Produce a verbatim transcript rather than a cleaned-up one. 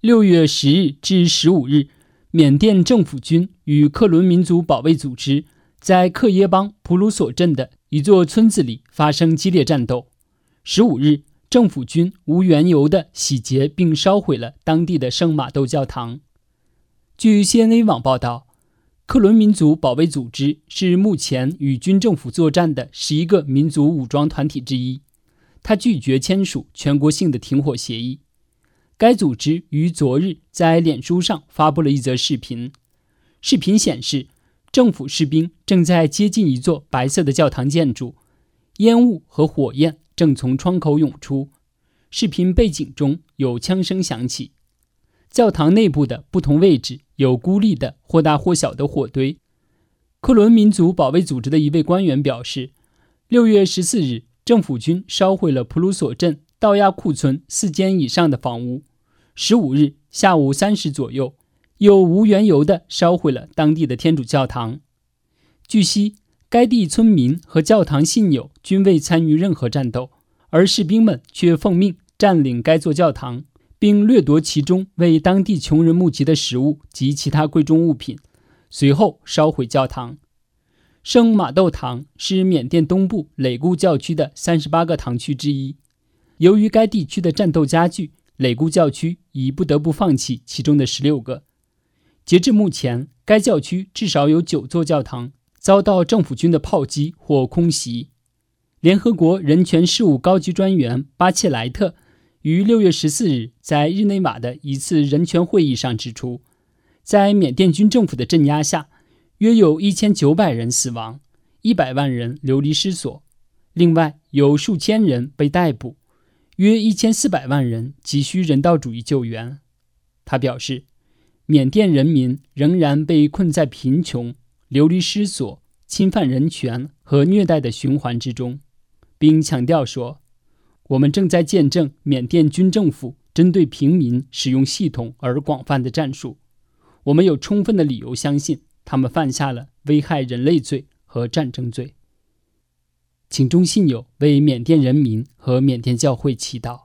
六月十日至十五日，缅甸政府军与克伦民族保卫组织在克耶邦普鲁索镇的一座村子里发生激烈战斗。十五日，政府军无缘由地洗劫并烧毁了当地的圣玛窦教堂。据 C N A 网报道，克伦民族保卫组织是目前与军政府作战的十一个民族武装团体之一，它拒绝签署全国性的停火协议。该组织于昨日在脸书上发布了一则视频，视频显示政府士兵正在接近一座白色的教堂建筑，烟雾和火焰正从窗口涌出，视频背景中有枪声响起。教堂内部的不同位置有孤立的或大或小的火堆。克伦民族保卫组织的一位官员表示，六月十四日，政府军烧毁了普鲁索镇道亚库村四间以上的房屋。十五日下午三时左右，又无缘由地烧毁了当地的天主教堂。据悉，该地村民和教堂信友均未参与任何战斗，而士兵们却奉命占领该座教堂，并掠夺其中为当地穷人募集的食物及其他贵重物品，随后烧毁教堂。圣玛窦堂是缅甸东部累固教区的三十八个堂区之一。由于该地区的战斗加剧，累固教区已不得不放弃其中的十六个。截至目前，该教区至少有九座教堂遭到政府军的炮击或空袭。联合国人权事务高级专员巴切莱特于六月十四日在日内瓦的一次人权会议上指出，在缅甸军政府的镇压下，约有一千九百人死亡，一百万人流离失所，另外有数千人被逮捕，约一千四百万人急需人道主义救援。他表示，缅甸人民仍然被困在贫穷、流离失所、侵犯人权和虐待的循环之中，并强调说，我们正在见证缅甸军政府针对平民使用系统而广泛的战术。我们有充分的理由相信他们犯下了危害人类罪和战争罪。请众信友为缅甸人民和缅甸教会祈祷。